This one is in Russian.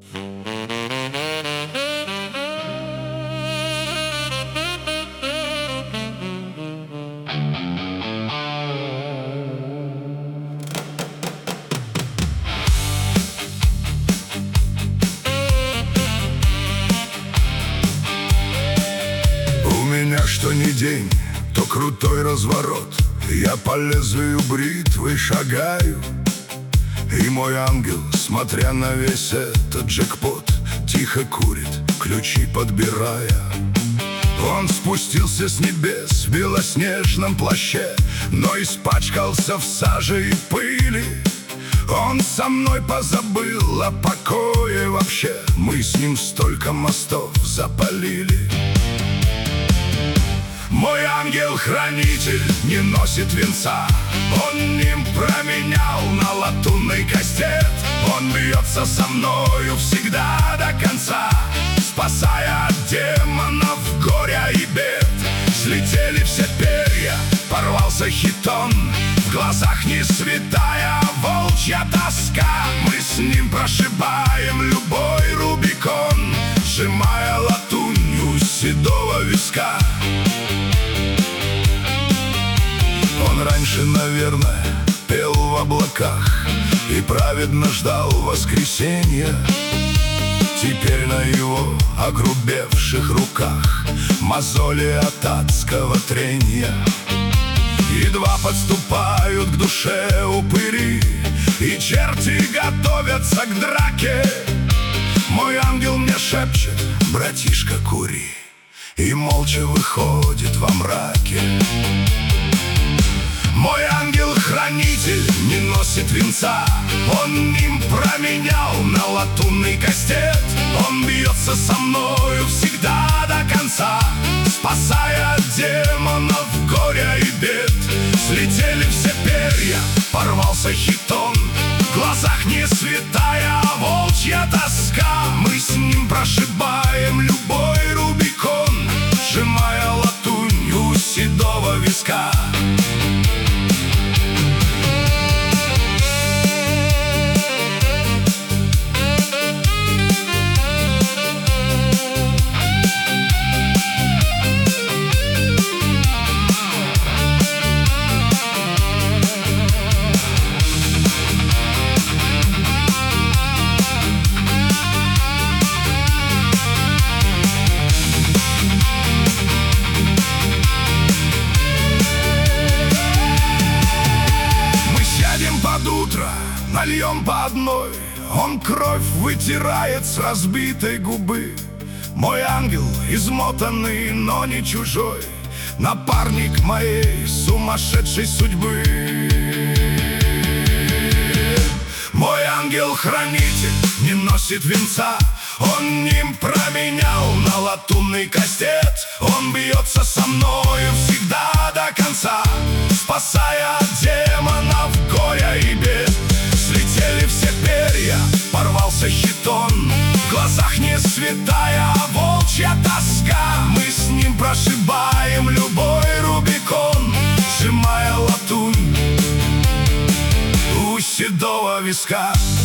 Что ни день, то крутой разворот. Я по лезвию бритвы шагаю, и мой ангел, смотря на весь этот джекпот, тихо курит, ключи подбирая. Он спустился с небес в белоснежном плаще, но испачкался в саже и пыли. Он со мной позабыл о покое вообще, мы с ним столько мостов запалили. Мой ангел-хранитель не носит венца, он им променял на латунный кастет. Он бьется со мною всегда до конца, спасая от демонов, горя и бед. Слетели все перья, порвался хитон, в глазах не святая волчья тоска. Мы с ним прошибаем любой рубикон, сжимая латунь у седого виска. Он раньше, наверное, пел в облаках и праведно ждал воскресенья. Теперь на его огрубевших руках мозоли от адского трения. Едва подступают к душе упыри, и черти готовятся к драке. Мой ангел мне шепчет: братишка, кури, и молча выходит во мраке. Мой ангел-хранитель не носит венца, он им променял на латунный кастет. Он бьется со мною всегда до конца, спасая от демонов, горя и бед. Слетели все перья, порвался хитон, в глазах не святая волчья тоска. Мы с ним прошибаем любой рубикон, сжимая латунь у седого виска. Нальем по одной, он кровь вытирает с разбитой губы. Мой ангел измотанный, но не чужой, напарник моей сумасшедшей судьбы. Мой ангел-хранитель не носит венца, он им променял на латунный кастет. Он бьется со мною всегда до конца, спасая от демонов, горя и бед. Слетели все перья, порвался хитон, в глазах не святая волчья тоска. Мы с ним прошибаем любой рубикон, сжимая латунь у седого виска.